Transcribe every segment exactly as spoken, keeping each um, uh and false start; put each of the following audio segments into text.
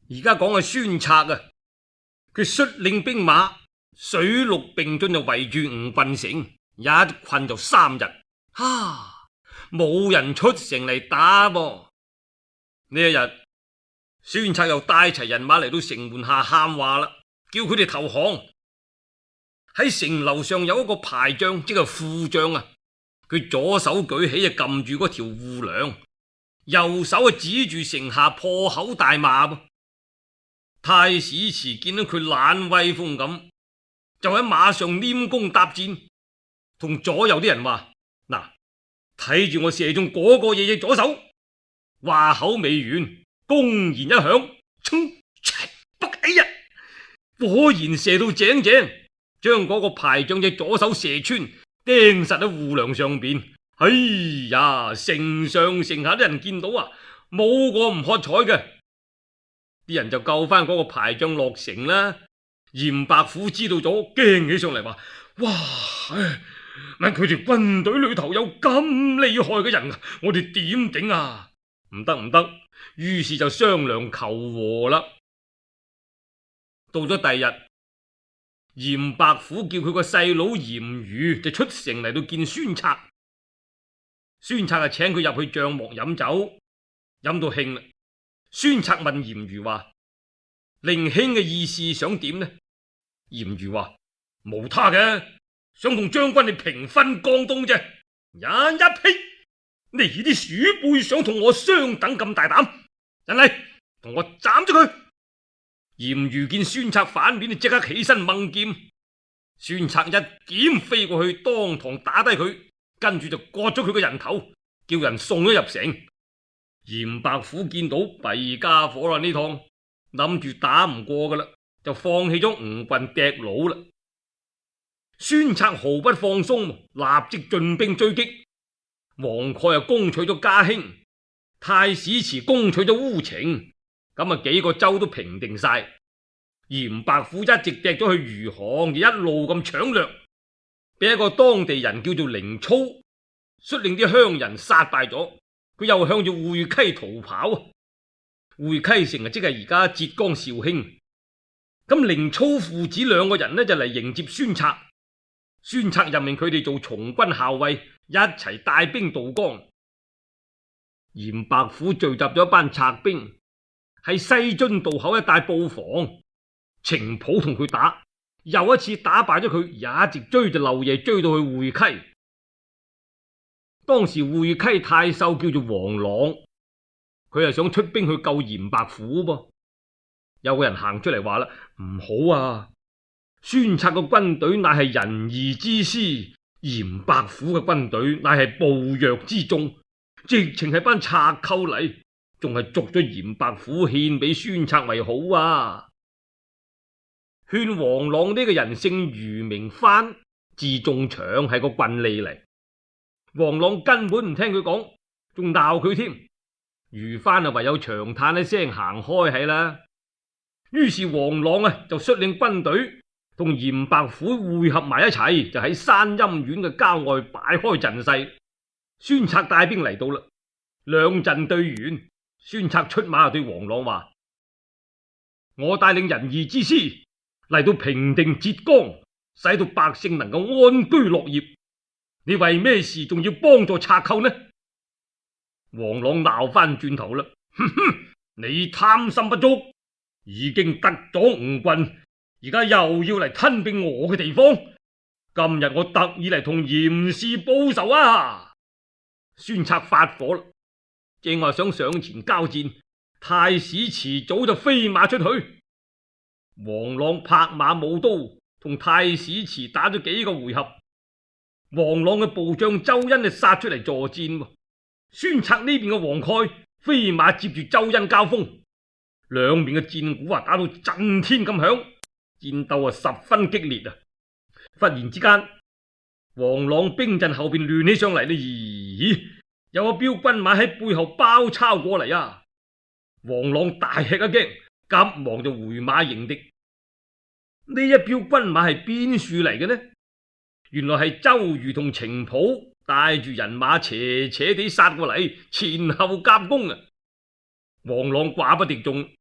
而家講嘅孫策啊，佢率領兵馬水陸並進就圍住吳郡城，一困就三日，哈，冇人出城嚟打噃。呢一日，孫策又帶齊人馬嚟到城門下喊話啦，叫佢哋投降。喺城樓上有一個排將，即係副將啊，佢左手舉起就撳住嗰條護梁，右手啊指住城下破口大罵噃。太史慈見到佢懶威風咁，就喺馬上拈弓搭箭，同左右啲人話：嗱，睇住我射中嗰個嘢嘅左手。話口未完，弓弦一響，衝！北哎呀，果然射到正正，將嗰個排將隻左手射穿，釘實喺護梁上邊。哎呀，城上城下啲人見到啊，冇個唔喝彩嘅。啲人就救翻嗰個排將落城啦。嚴白虎知道咗，驚起上嚟話：哇！乜佢哋軍隊裏頭有咁厲害嘅人啊？我哋點頂啊？唔得唔得，於是就商量求和啦。到咗第二日，嚴白虎叫佢個細佬嚴瑜就出城嚟到見孫策。孫策就請佢入去帳幕飲酒，飲到興啦。孫策問嚴瑜話：令兄嘅意思想點呢？嚴瑜話：無他嘅，想同將軍你平分江東啫。人一屁！你啲鼠輩想同我相等咁大膽，人嚟同我斬咗佢！嚴瑜見孫策反面，就即刻起身掹劍。孫策一劍飛過去，當堂打低佢，跟住就割咗佢個人頭，叫人送咗入城。嚴白虎見到弊家伙啦，呢趟諗住打唔過噶啦，就放棄咗吳郡敵佬啦。孫策毫不放鬆，立即進兵追擊。黃蓋又攻取咗嘉興，太史慈攻取咗烏程，咁啊幾個州都平定晒。嚴白虎一直踢咗去餘杭，就一路咁搶掠，俾一個當地人叫做凌操率領啲鄉人殺敗咗。佢又向住會稽逃跑。會稽城啊，即係而家浙江紹興。咁凌操父子兩個人呢，就嚟迎接孫策。孫策任命佢哋做從軍校尉，一齊帶兵渡江。嚴白虎聚集咗一班賊兵喺西津渡口一帶布防，程普同佢打，又一次打敗咗佢，一直追就漏夜追到去會稽。當時會稽太守叫做王朗，佢係想出兵去救嚴白虎噃。有個人行出嚟話啦：唔好啊！孫策嘅軍隊乃係仁義之師，嚴白虎嘅軍隊乃係暴虐之眾，直情係班賊寇嚟，仲係捉咗嚴白虎獻俾孫策為好啊！勸王朗呢個人姓余，名幡，字仲祥，係個郡吏嚟。王朗根本唔聽佢講，仲鬧佢添。余幡啊，唯有長嘆一聲，行開係啦。於是王朗啊，就率領軍隊同嚴白虎會合埋一齊，就喺山陰縣嘅郊外擺開陣勢。孫策帶兵嚟到啦，兩陣對完，孫策出馬對王朗話：我帶領仁義之師嚟到平定浙江，使到百姓能夠安居樂業。你為咩事仲要幫助賊寇呢？王朗鬧翻轉頭啦，哼哼，你貪心不足，已經得咗吳郡，而家又要嚟吞併我嘅地方。今日我特意嚟同嚴氏報仇啊！孫策發火啦，正話想上前交戰，太史慈早就飛馬出去。王朗拍馬舞刀，同太史慈打咗幾個回合。王朗嘅部將周恩就殺出嚟助戰，孫策呢邊嘅黃蓋飛馬接住周恩交鋒，兩邊嘅戰鼓啊打到震天咁響，戰鬥啊十分激烈啊！忽然之間，王朗兵陣後邊亂起上嚟咧，咦，有個彪軍馬喺背後包抄過嚟啊！王朗大吃一驚，急忙就回馬迎敵。呢一彪軍馬係邊處嚟嘅呢？原來係周瑜同程普帶住人馬斜斜地殺過嚟，前後夾攻啊！王朗寡不敵眾，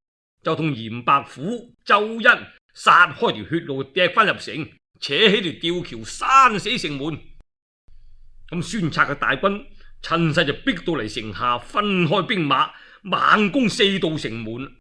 就同嚴白虎、周恩殺開條血路，掟翻入城，扯起條吊橋，閂死城門。咁孫策嘅大軍趁勢就逼到嚟城下，分開兵馬，猛攻四道城門。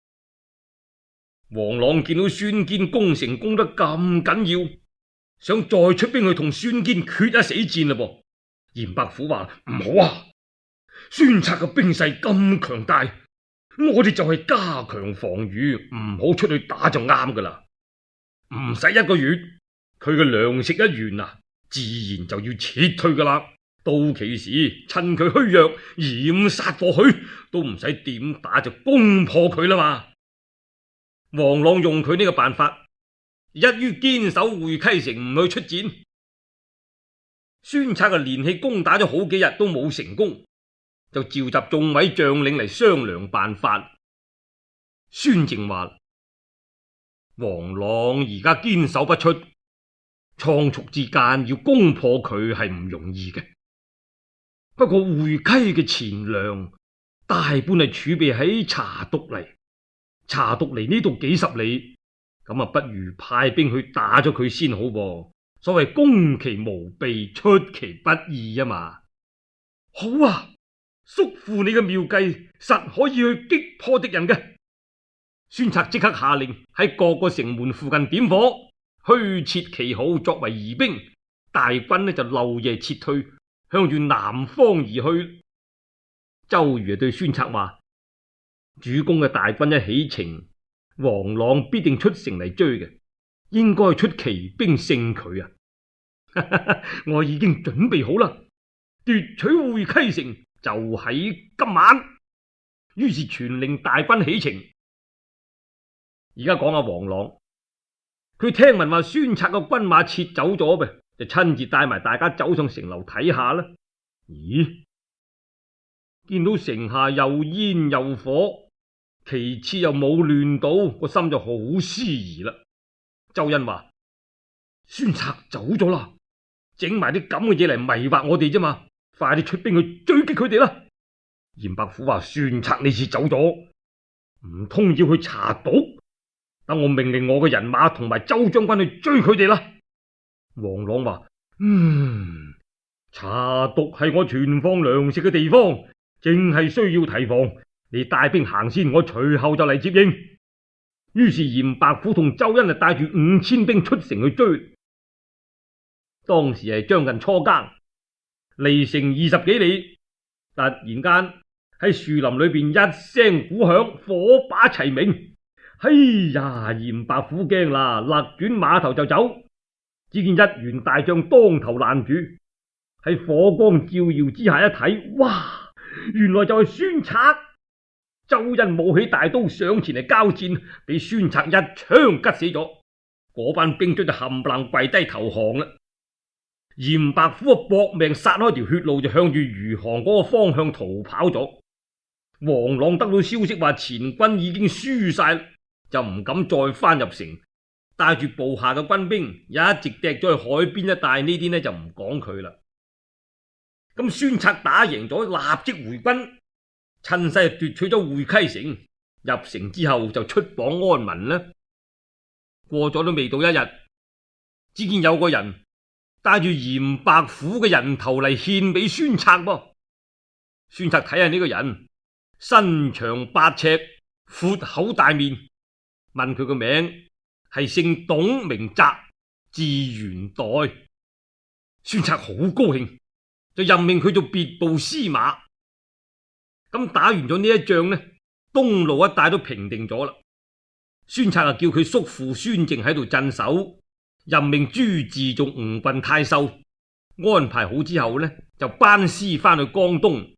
王朗見到孫堅攻城攻得咁緊要，想再出兵去同孫堅決一死戰嘞噃。嚴白虎話唔好啊，孫策嘅兵勢咁強大，我哋就係加強防禦，唔好出去打就啱噶啦。唔使一個月，佢嘅糧食一完啊，自然就要撤退噶啦。到其時趁佢虛弱，掩殺過去，都唔使點打就攻破佢啦嘛。王朗用佢呢個辦法，一於堅守會稽城，唔去出戰。孫策嘅連氣攻打咗好幾日都冇成功，就召集眾位將領嚟商量辦法。孫靖話：王朗而家堅守不出，倉促之間要攻破佢係唔容易嘅。不過會稽嘅錢糧大半係儲備喺茶獨嚟，茶獨離呢度幾十里，咁啊不如派兵去打咗佢先好噃。所謂攻其無備，出其不意啊嘛。好啊，叔父你嘅妙計實可以去擊破敵人嘅。孫策即刻下令喺各個城門附近點火，虛設旗號作為疑兵，大軍呢就漏夜撤退，向住南方而去。周瑜對孫策話：主公嘅大軍一起程，王朗必定出城嚟追嘅，應該出奇兵勝佢啊！我已經準備好啦，奪取會稽城就喺今晚。於是傳令大軍起程。而家講下王朗，佢聽聞話孫策嘅軍馬撤走咗唄，就親自帶埋大家走上城樓睇下啦。咦，見到城下又煙又火，其次又冇亂到，個心就好思疑啦。周恩話：孫策走咗啦，整埋啲咁嘅嘢嚟迷惑我哋啫嘛，快啲出兵去追擊佢哋啦。嚴白虎話：孫策呢次走咗，唔通要去查毒？等我命令我嘅人馬同埋周將軍去追佢哋啦。王朗話：嗯，查毒係我存放糧食嘅地方，正係需要提防。你帶兵行先，我隨後就嚟接應。於是嚴白虎同周恩就帶住五千兵出城去追。當時係將近初更，離城二十幾里，突然間喺樹林裏邊一聲鼓響，火把齊鳴。哎呀！嚴白虎驚啦，勒轉馬頭就走。只見一員大將當頭攔住，喺火光照耀之下一睇，哇！原來就係孫策。周恩舞起大刀上前嚟交戰，俾孫策一槍吉死咗。嗰班兵卒就冚唪唥跪低投降啦。嚴白虎啊搏命殺開條血路，就向住餘杭嗰個方向逃跑咗。王朗得到消息話前軍已經輸晒，就唔敢再翻入城，帶住部下嘅軍兵一直趯咗去海邊一帶。呢啲呢就唔講佢啦。咁孫策打贏咗，立即回軍，趁勢奪取咗會稽城。入城之後就出榜安民啦。過咗都未到一日，只見有個人帶住嚴白虎嘅人頭嚟獻俾孫策噃。孫策睇下呢個人，身長八尺，闊口大面，問佢個名，係姓董名澤，字元代。孫策好高興，就任命佢做別部司馬。咁打完咗呢一仗呢，東路一帶都平定咗啦。孫策啊叫佢叔父孫靖喺度鎮守，任命朱治做吳郡太守。安排好之後呢，就班師翻去江東。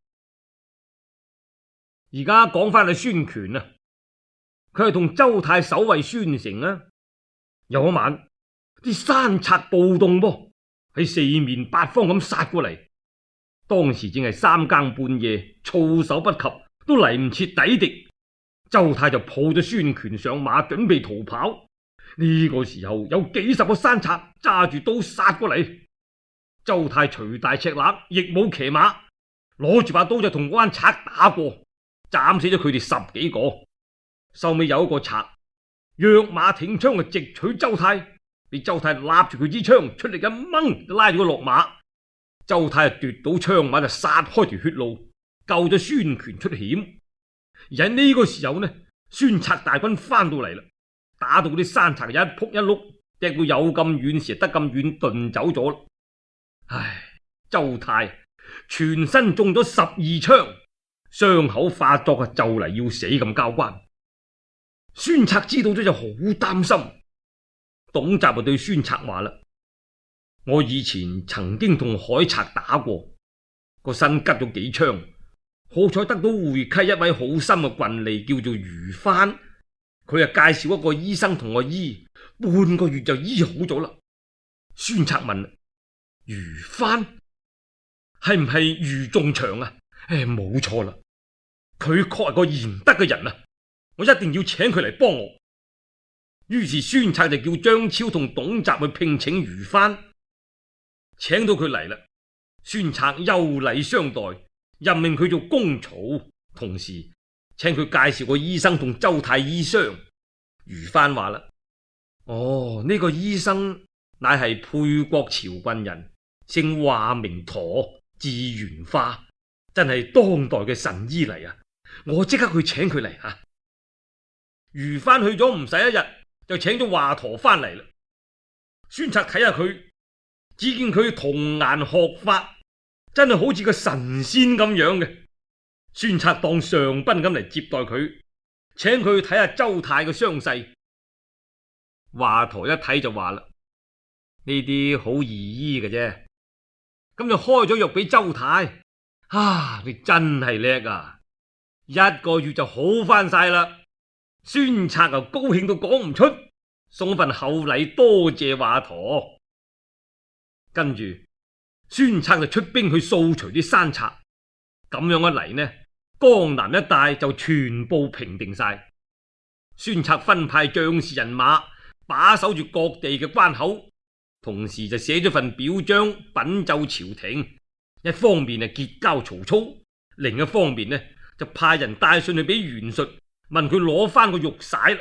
而家講翻去孫權啊，佢係同周泰守衛孫城啊。有一晚啲山賊暴動噃，喺四面八方咁殺過嚟。當時正係三更半夜，措手不及，都嚟唔切抵敵。周泰就抱咗孫權上馬，準備逃跑。呢個時候有幾十個山賊揸住刀殺過嚟。周泰隨大赤肋，亦冇騎馬，攞住把刀就同嗰班賊打過，斬死咗佢哋十幾個。 收尾有一個賊躍馬挺槍就直取周泰，俾周泰立住佢支槍，出力一掹就拉住佢落馬。周泰就奪到槍馬就殺開條血路，救咗孫權出險。而喺呢個時候呢，孫策大軍翻到嚟啦，打到啲山賊一仆一碌，踢到有咁遠時得咁遠，遁走咗。唉，周泰全身中咗十二槍，傷口發作啊，就嚟要死咁交關。孫策知道咗就好擔心。董襲就對孫策話啦：我以前曾經同海賊打過，個身拮咗幾槍，好彩得到會稽一位好心嘅郡吏叫做余藩，佢啊介紹一個醫生同我醫，半個月就醫好咗啦。孫策問：余藩係唔係余仲祥啊？誒，冇錯啦，佢確係個賢德嘅人啊，我一定要請佢嚟幫我。於是孫策就叫張超同董襲去聘請余藩，請到佢嚟啦。孫策優禮相待，任命佢做公曹，同時請佢介紹個醫生同周泰醫傷。余藩話啦：哦，呢、這個醫生乃係沛國譙郡人，姓華名佗，字元化，真係當代嘅神醫嚟啊！我即刻去請佢嚟啊！余藩去咗唔使一日，就請咗華佗翻嚟啦。孫策睇下佢，只見佢童顏學法，真係好似個神仙咁樣嘅。孫策當上賓咁嚟接待佢，請佢去睇下周泰嘅傷勢。華佗一睇就話啦：呢啲好易醫嘅啫。咁就開咗藥俾周泰。啊，你真係叻啊！一個月就好翻晒啦。孫策又高興到講唔出，送份厚禮多謝華佗。跟住孫策就出兵去掃除啲山賊，咁樣一嚟呢，江南一帶就全部平定晒。孫策分派將士人馬把守住各地嘅關口，同時就寫咗份表彰稟奏朝廷，一方面係結交曹操，另一方面呢就派人帶信去俾袁術，問佢攞翻個玉璽啦。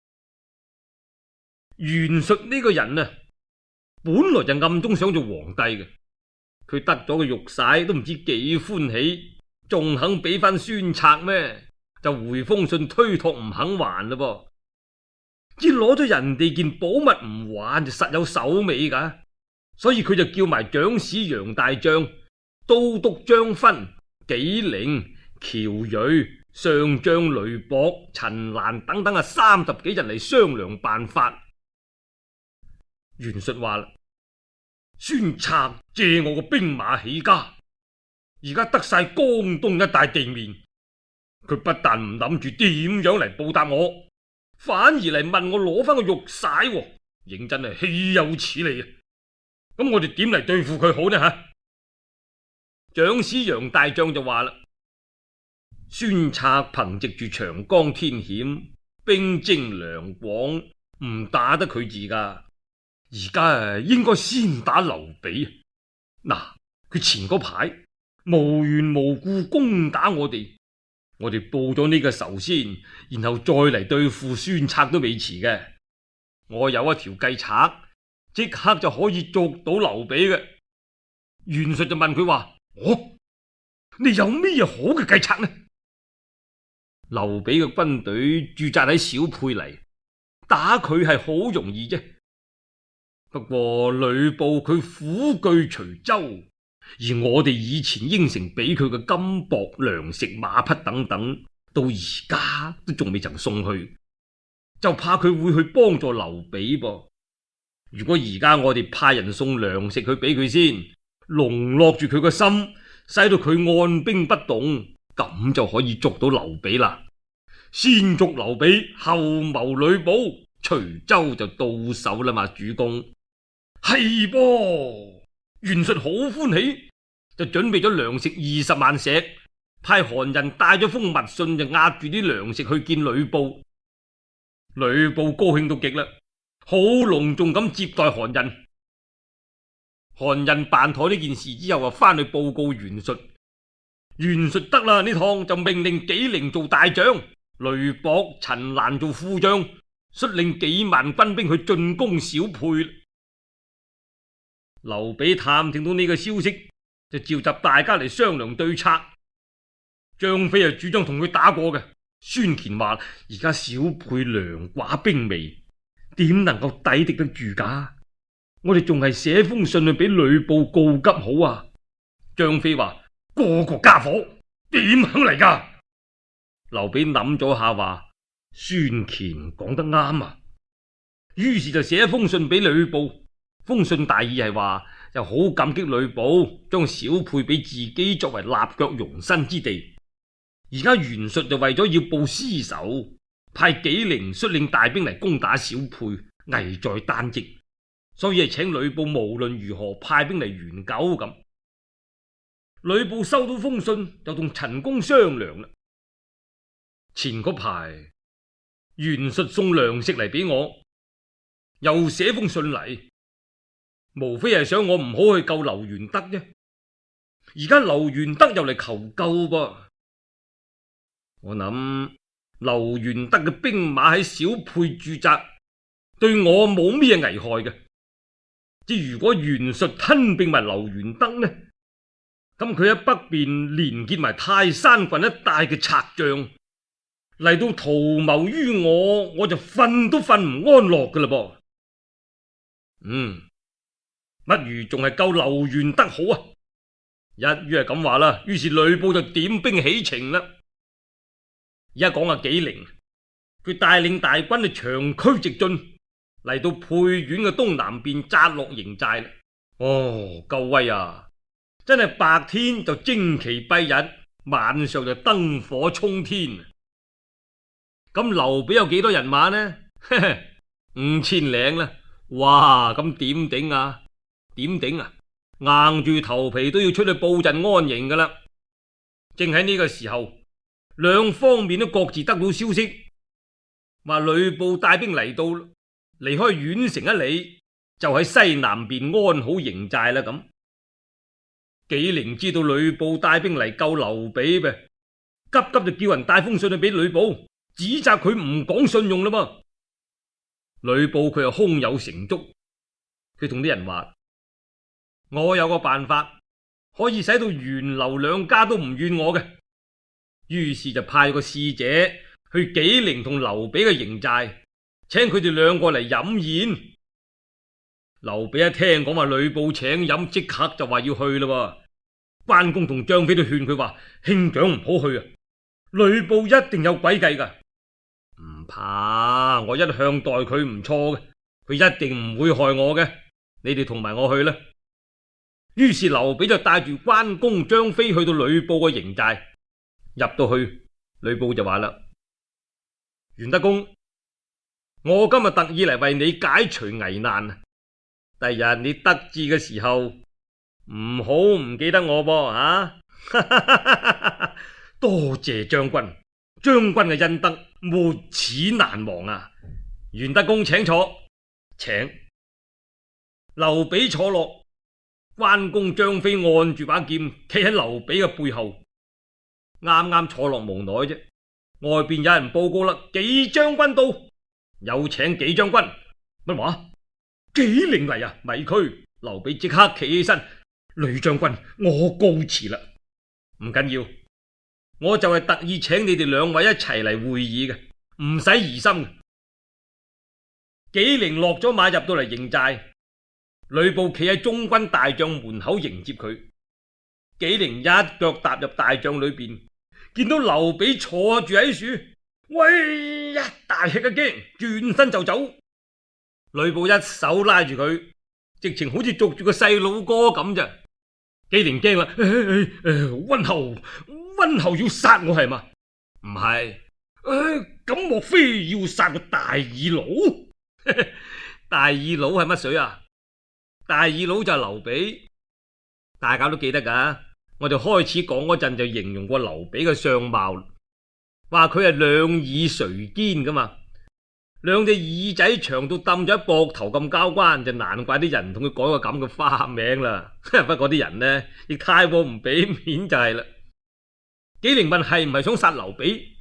袁術呢個人啊，本來就暗中想做皇帝嘅，佢得咗個玉璽都唔知幾歡喜，仲肯俾翻孫策咩？就回封信推託唔肯還嘞噃。只攞咗人哋件寶物唔還就實有手尾噶，所以佢就叫埋長史楊大將、都督張勳、紀靈、喬銳、上將雷博、陳蘭等等啊，三十幾人嚟商量辦法。袁術話啦：孫策借我個兵馬起家，而家得晒江東一帶地面，佢不但唔諗住點樣嚟報答我，反而嚟問我攞翻個玉璽，認真係豈有此理啊！咁我哋點嚟對付佢好呢？吓，長史楊大將就話啦：孫策憑藉住長江天險，兵精糧廣，唔打得佢字噶。而家啊，應該先打劉備。嗱，佢前嗰排無緣無故攻打我哋，我哋報咗呢個仇先，然後再嚟對付孫策都未遲嘅。我有一條計策，即刻就可以捉到劉備嘅。袁術就問佢話：哦，你有咩好嘅計策呢？劉備嘅軍隊駐紮喺小沛嚟，打佢係好容易啫。不過呂布佢虎踞徐州，而我哋以前應承俾佢嘅金帛、糧食、馬匹等等，到而家都仲未曾送去，就怕佢會去幫助劉備噃。如果而家我哋派人送糧食去俾佢先，籠絡住佢個心，使到佢按兵不動，咁就可以捉到劉備啦。先捉劉備，後謀呂布，徐州就到手啦嘛，主公。係噃，袁術好歡喜，就準備咗糧食二十萬石，派韓人帶咗封密信，就押住啲糧食去見呂布。呂布高興到極啦，好隆重咁接待韓人。韓人辦妥呢件事之後，啊，翻去報告袁術。袁術得啦，呢趟就命令紀靈做大將， 雷博、陳蘭做副將，率領幾萬軍兵去進攻小沛。劉備探聽到呢個消息，就召集大家嚟商量對策。張飛係主張同佢打過嘅。孫乾話：而家小沛糧寡兵微，點能夠抵敵得住噶？我哋仲係寫封信去俾呂布告急好啊！張飛話：個個家伙點肯嚟噶？劉備諗咗下話：孫乾講得啱啊！於是就寫一封信俾呂布。封信大意係話，就好感激呂布將小沛俾自己作為立腳容身之地。而家袁術就為咗要報私仇，派紀靈率領大兵嚟攻打小沛，危在旦夕，所以係請呂布無論如何派兵嚟援救咁。呂布收到封信就同陳宮商量啦。前嗰排袁術送糧食嚟俾我，又寫封信嚟，無非係想我唔好去救劉元德啫。而家劉元德又嚟求救噃，我諗劉元德嘅兵馬喺小沛駐紮，對我冇咩危害嘅。即如果袁術吞併埋劉元德呢，咁佢喺北邊連結埋泰山郡一帶嘅賊將嚟到圖謀於我，我就瞓都瞓唔安樂噶啦噃。嗯，不如仲係救劉元德好啊！一於係咁話啦，於是呂布就點兵起程啦。而家講下紀靈，佢帶領大軍去長驅直進，嚟到沛縣嘅東南邊紮落營寨啦。哦，夠威啊！真係白天就旌旗蔽日，晚上就燈火衝天。咁劉備有幾多人馬呢？五千零啦。哇，咁點頂啊？點頂啊？硬住頭皮都要出去布陣安營噶啦。正喺呢個時候，兩方面都各自得到消息，話呂布帶兵嚟到，離開縣城一里，就喺西南邊安好營寨啦。咁紀靈知道呂布帶兵嚟救劉備呗，急急就叫人帶封信去俾呂布，指責佢唔講信用啦噃。呂布佢又胸有成竹，佢同啲人話：我有個辦法可以使到袁劉兩家都唔怨我嘅。於是就派個使者去紀靈同劉備嘅營寨，請佢哋兩個嚟飲宴。劉備一聽講話呂布請飲，即刻就話要去啦。關公同張飛都勸佢話：兄長唔好去啊，呂布一定有詭計噶。唔怕，我一向待佢唔錯嘅，佢一定唔會害我嘅。你哋同埋我去啦。於是劉備就帶住關公、張飛去到呂布嘅營寨。入到去，呂布就話啦：袁德公，我今日特意嚟為你解除危難。第日你得志嘅時候，唔好唔記得我噃啊！多謝將軍，將軍嘅恩德沒齒難忘啊！袁德公請坐，請。劉備坐落，關公、張飛按住把劍，企喺劉備嘅背後。啱啱坐落無耐啫，外邊有人報告啦，紀將軍到，有請紀將軍。乜話？紀靈嚟啊？咪區。劉備即刻企起身，呂將軍，我告辭啦。唔緊要，我就係特意請你哋兩位一齊嚟會議嘅，唔使疑心嘅。紀靈落咗馬入到嚟營寨，呂布企喺中軍大將門口迎接佢。紀靈一腳踏入大將裏邊，見到劉備坐住喺樹，喂，一大吃一驚，轉身就走。呂布一手拉住佢，直情好似捉住個細路哥咁咋。紀靈驚啦，溫侯，溫侯要殺我係嘛？唔係，咁莫非要殺個大耳佬？大耳佬係乜水啊？大耳佬就係劉備，大家都記得噶。我哋開始講嗰陣就形容過劉備嘅相貌，話佢係兩耳垂肩噶嘛，兩隻耳仔長到抌咗喺膊頭咁交關，就難怪啲人同佢改個咁嘅花名啦。不過啲人呢亦太過唔俾面就係啦。紀靈問係唔係想殺劉備？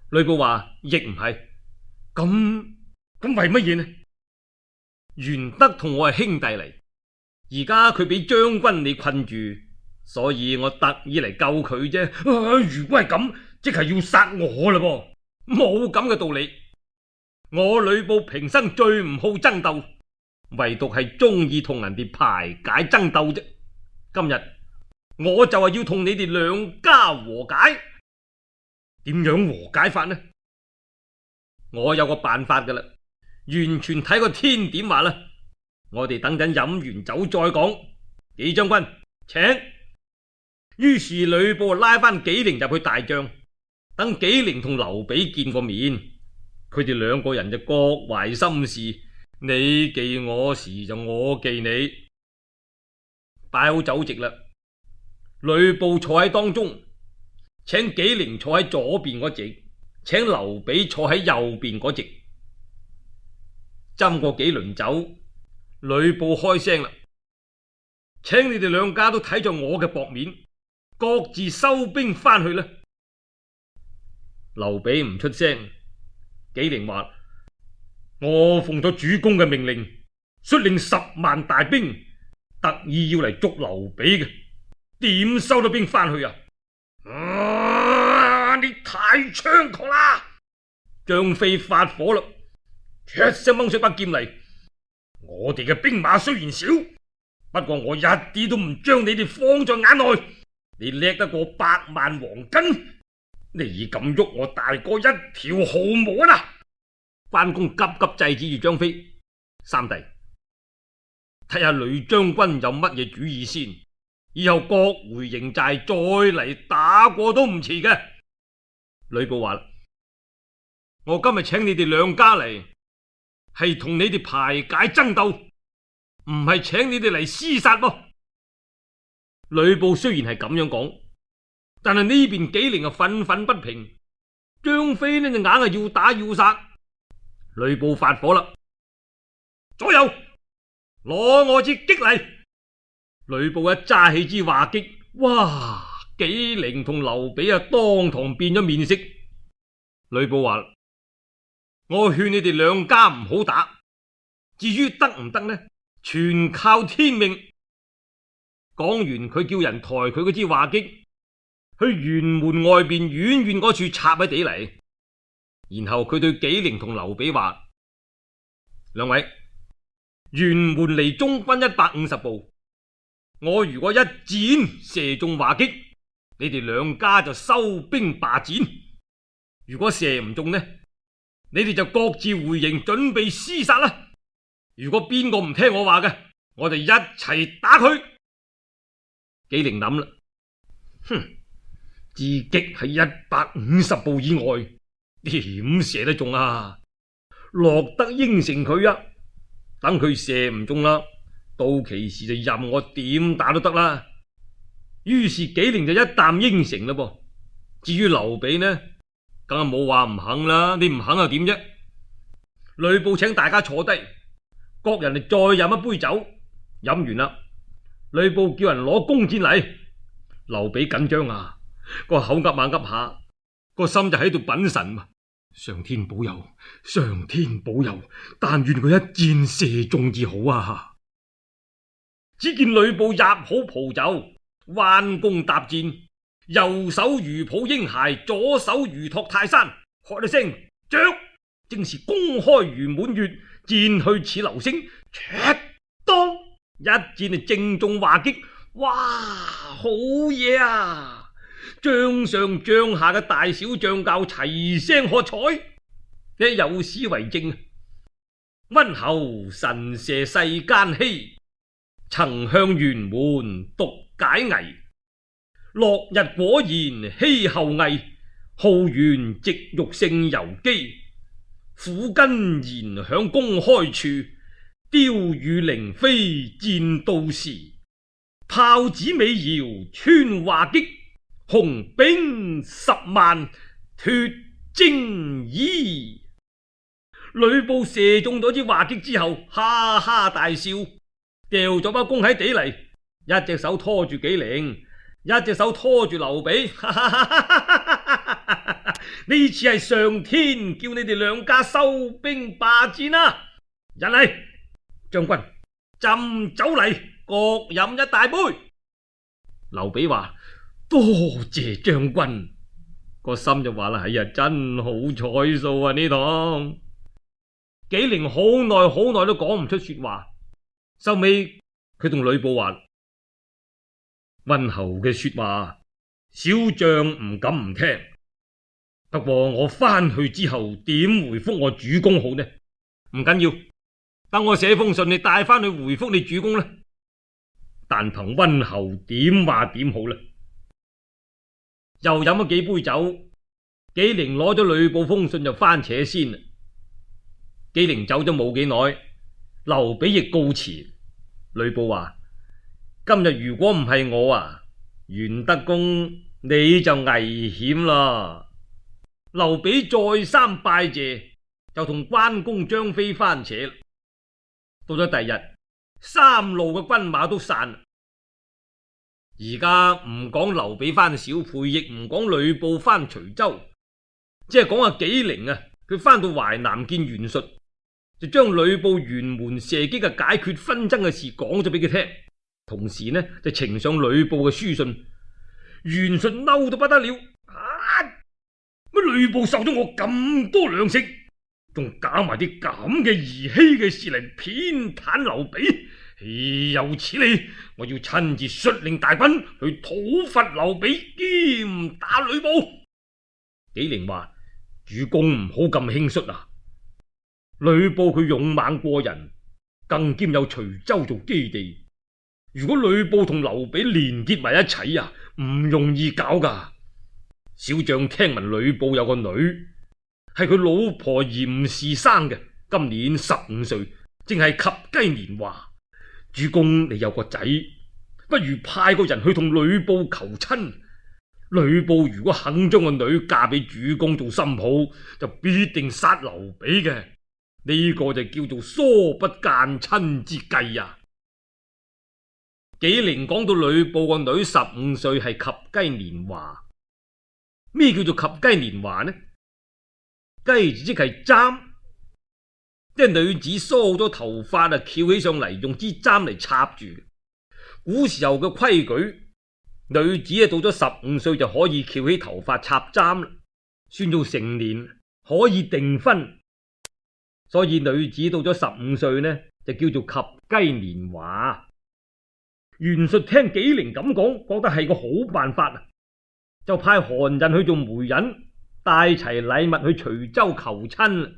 呂布話亦唔係。咁咁為乜嘢呢？玄德同我係兄弟嚟，而家佢俾將軍你困住，所以我特意嚟救佢啫。啊，如果係咁，即係要殺我啦噃，冇咁嘅道理。我呂布平生最唔好爭鬥，唯獨係中意同人哋排解爭鬥啫。今日我就係要同你哋兩家和解。點樣和解法呢？我有個辦法噶啦，完全睇個天點話啦。我哋等陣飲完酒再講。紀將軍，請。於是呂布拉翻紀靈入去大帳，等紀靈同劉備見過面，佢哋兩個人就各懷心事，你記我時就我記你。擺好酒席啦，呂布坐喺當中，請紀靈坐喺左邊嗰席，請劉備坐喺右邊嗰席。斟過幾輪酒，呂布開聲啦，請你哋兩家都睇在我嘅薄面，各自收兵翻去啦。劉備唔出聲，紀靈話：我奉咗主公嘅命令，率領十萬大兵，特意要嚟捉劉備嘅，點收到兵翻去啊？啊！你太猖狂啦！張飛發火啦，一聲掹出把劍嚟。我哋嘅兵馬雖然少，不過我一啲都唔將你哋放在眼內。你叻得過百萬黃巾，你敢喐我大哥一條毫毛啊！關公急急制止住張飛，三弟，睇下呂將軍有乜嘢主意先，以後各回營寨再嚟打過都唔遲嘅。呂布話：我今日請你哋兩家嚟，係同你哋排解爭鬥，唔係請你哋嚟廝殺噃。呂布雖然係咁樣講，但係呢邊紀靈啊憤憤不平，張飛呢就硬係要打要殺。呂布發火啦，左右攞我支戟嚟。呂布一揸起支話戟，哇！紀靈同劉備啊當堂變咗面色。呂布話：我勸你哋兩家唔好打，至於得唔得呢，全靠天命。講完，佢叫人抬佢嗰支話戟去轅門外邊遠遠嗰處插喺地嚟，然後佢對紀靈同劉備話：兩位，轅門離中軍一百五十步，我如果一箭射中話戟，你哋兩家就收兵罷戰；如果射唔中呢，你哋就各自回營準備廝殺啦。如果邊個唔聽我話嘅，我哋一齊打佢。紀靈諗啦，哼，支戟喺一百五十步以外，點射得中啊？落得應承佢啊，等佢射唔中啦，到其時就任我點打都得啦。於是紀靈就一啖應承啦噃。至於劉備呢，梗係冇話唔肯啦，你唔肯又點啫？呂布請大家坐低，各人就再飲一杯酒，飲完啦。呂布叫人攞弓箭嚟，劉備緊張啊，個口噏下噏下，個心就喺度稟神。上天保佑，上天保佑，但願佢一箭射中至好啊！只見呂布入好袍袖，彎弓搭箭，右手如抱嬰孩，左手如托泰山，喝一聲着，正是弓開如滿月，箭去似流星，赤當一箭就正中話戟。哇，好嘢啊！將上將下嘅大小將校齊聲喝彩。呢有詩為證：溫侯神射世間稀，曾向轅門獨解危。落日果然希後羿，浩園直欲勝游擊。虎根燃響弓開處，雕羽凌飛箭到時。炮指尾搖穿話戟，雄兵十萬脫征衣。呂布射中咗支話戟之後，哈哈大笑，掉咗把弓喺地嚟，一隻手拖住紀靈，一隻手拖住劉備。 呢次係上天叫你哋兩家收兵罷戰啊！人嚟，將軍斟酒嚟，各飲一大杯。劉備話：多謝將軍，個心就話啦：哎呀，真好彩數啊呢趟。紀靈好耐好耐都講唔出說話，收尾佢同呂布話：溫侯嘅說話，小將唔敢唔聽。不過我翻去之後點回復我主公好呢？唔緊要，等我寫封信你帶翻去回復你主公啦。但憑溫侯點話點好啦。又飲咗幾杯酒，紀靈攞咗呂布封信就翻扯先啦。紀靈走咗冇幾耐，劉備亦告辭。呂布話：今日如果唔係我啊，袁德公你就危險啦。劉備再三拜謝，就同關公張飛翻扯。到咗第日，三路嘅軍馬都散。而家唔講劉備翻小沛，亦唔講呂布翻徐州，即係講下紀靈啊，佢翻到淮南見袁術，就將呂布轅門射擊嘅解決紛爭嘅事講咗俾佢聽，同時呢就呈上呂布嘅書信。袁術嬲到不得了，啊！乜呂布受咗我咁多糧食，仲搞埋啲咁嘅兒戲嘅事嚟偏袒劉備，豈有此理！我要親自率領大軍去討伐劉備，兼打呂布。紀靈話：主公唔好咁輕率啊！呂布佢勇猛過人，更兼有徐州做基地。如果呂布同劉備連結埋一齊啊，唔容易搞噶。小將聽聞呂布有個女，係佢老婆嚴氏生嘅，今年十五歲，正係及笄年華。主公你有個仔，不如派個人去同呂布求親。呂布如果肯將個女嫁俾主公做新抱，就必定殺劉備嘅。呢、這個就叫做疏不間親之計啊！紀靈講到呂布個女十五歲係及笄年華。咩叫做及笄年華呢？笄字即係簪，即係女子梳咗頭髮啊，翹起上嚟，用支簪嚟插住。古時候嘅規矩，女子啊到咗十五歲就可以翹起頭髮插簪啦，算做成年，可以訂婚。所以女子到咗十五歲呢，就叫做及笄年華。袁術聽紀靈咁講，覺得係個好辦法啊！就派韓人去做媒人，帶齊禮物去徐州求親。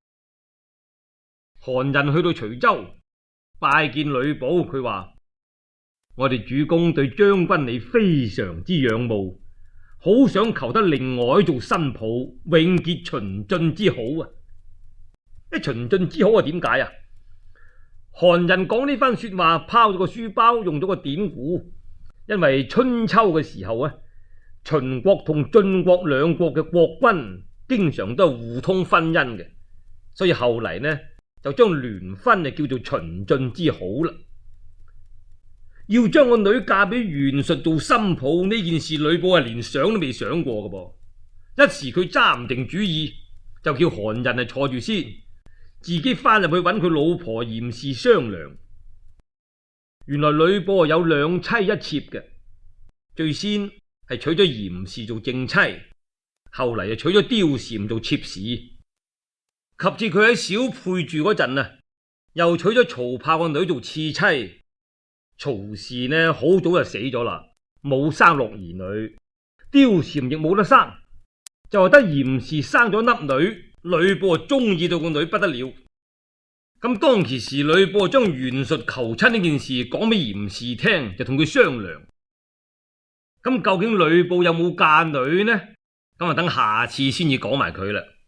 韓人去到徐州拜見呂布，佢話：我哋主公對將軍你非常之仰慕，好想求得另外做新抱，永結秦晉之好啊！啲秦晉之好係點解啊？韓人講呢番說話，拋咗個書包，用咗個典故，因為春秋嘅時候啊，秦國同晉國兩國嘅國君經常都係互通婚姻嘅，所以後嚟呢就將聯婚就叫做秦晉之好啦。要將個女嫁俾袁術做新抱呢件事，呂布係連想都未想過嘅噃，一時佢揸唔定主意，就叫韓人係坐住先，自己翻入去揾佢老婆嚴氏商量。原來呂布有兩妻一妾嘅，最先係娶咗嚴氏做正妻，後嚟又娶咗貂蟬做妾侍。及至佢喺小沛住嗰陣啊，又娶咗曹豹個女做次妻。曹氏呢好早就死咗啦，冇生落兒女，貂蟬亦冇得生，就係得嚴氏生咗粒女。呂布啊中意到個女不得了。咁當其時呂布將袁術求親呢件事講俾嚴氏聽，就同佢商量。咁究竟呂布有冇嫁女呢？咁啊等下次先至講埋佢啦。